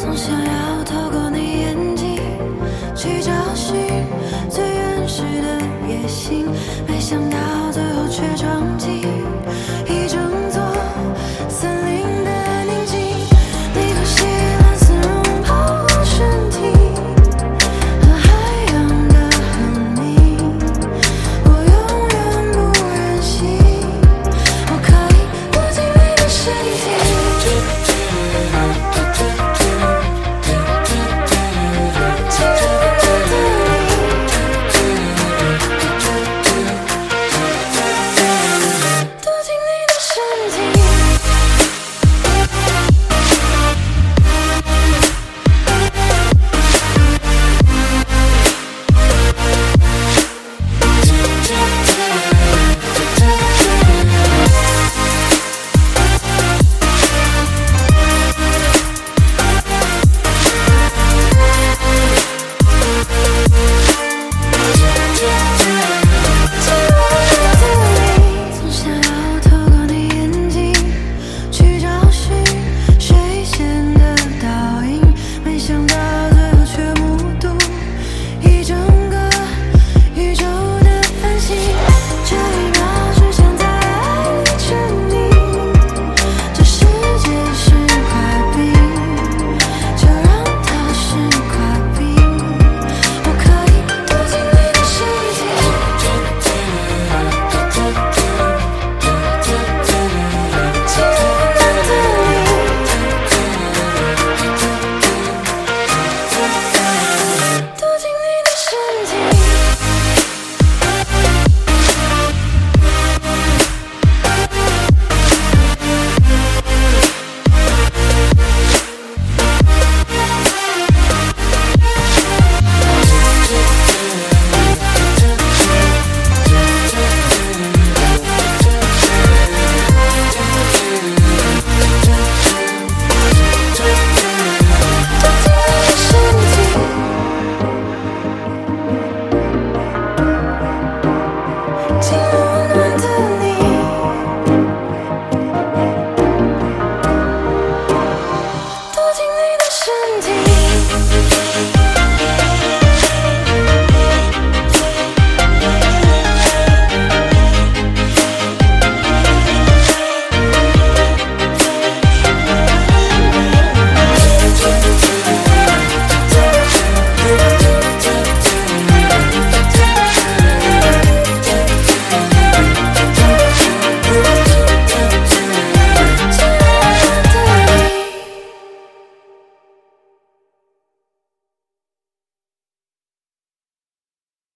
总想要透过你眼睛去找寻最原始的野心，没想到最后却撞击一整座森林的宁静。你呼吸蓝丝绒泡我身体，和海洋的和你，我永远不忍心，我可以躲进你的身体。进入